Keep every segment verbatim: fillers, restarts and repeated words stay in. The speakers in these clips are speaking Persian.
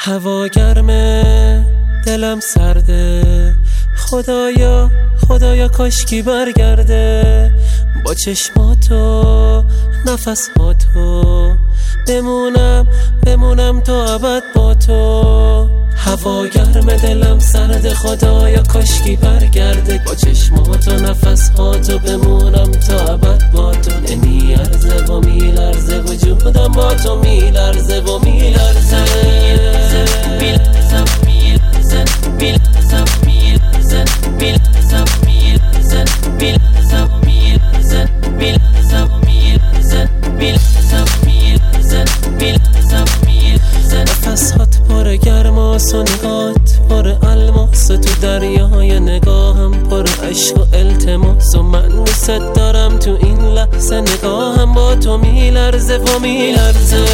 هوا گرمه دلم سرده، خدایا خدایا کاشکی برگرده. با چشماتو نفساتو بمونم بمونم تا ابد با تو. هوا گرمه دلم سرده، خدایا کاشکی برگرده. با چشماتو نفساتو بمونم تا ابد با تو. نمیارزه و میلرزه وجودم با تو، میلرزه و میلرزه نفسات پر گرماس و نگات پر الماس، تو دریای نگاهم پر عشق و التماس. و من دوست دارم تو این لحظه نگاهم با تو میلرزه و میلرزه.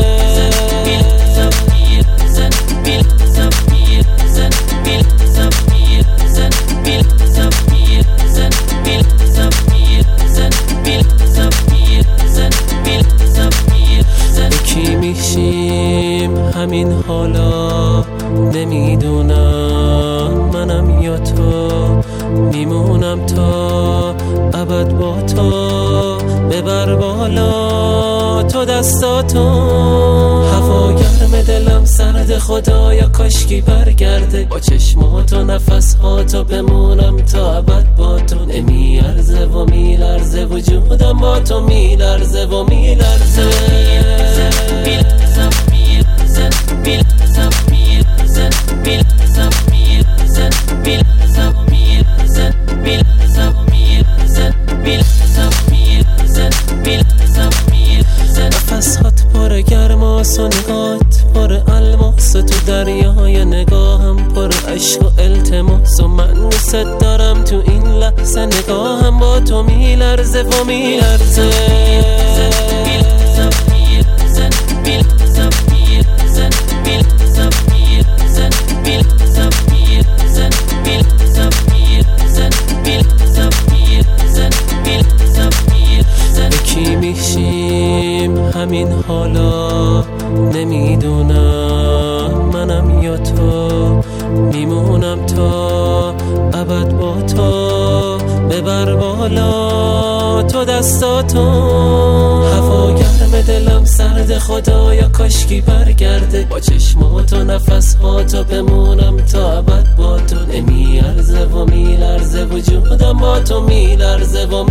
یکی میشیم همین حالا، نمیدونم منم یا تو. میمونم تا ابد با تو، ببر بالا تو دستاتو. هوا گرم دلم سرده، خدایا کاشکی برگرده. با چشمات و نفساتو بمونم تا ابد با تو. نمیارزه و میلرزه وجودم با تو، میلرزه و میلرزه. نفسات پر گرماس و نگات پر الماس، تو دریای نگاهم پر عشق و التماس. و من دوست دارم تو این لحظه نگاهم با تو میلرزه و میلرزه. یکی میشیم همین حالا، نمیدونم منم یا تو. میمونم تا ابد با تو، ببر بالا تو دستاتو. هوا گرم دلم سرده، خدایا کاشکی برگرده. با چشمات و نفساتو بمونم تا ابد با تو. نمیارزه و میلرزه وجودم با تو، میلرزه و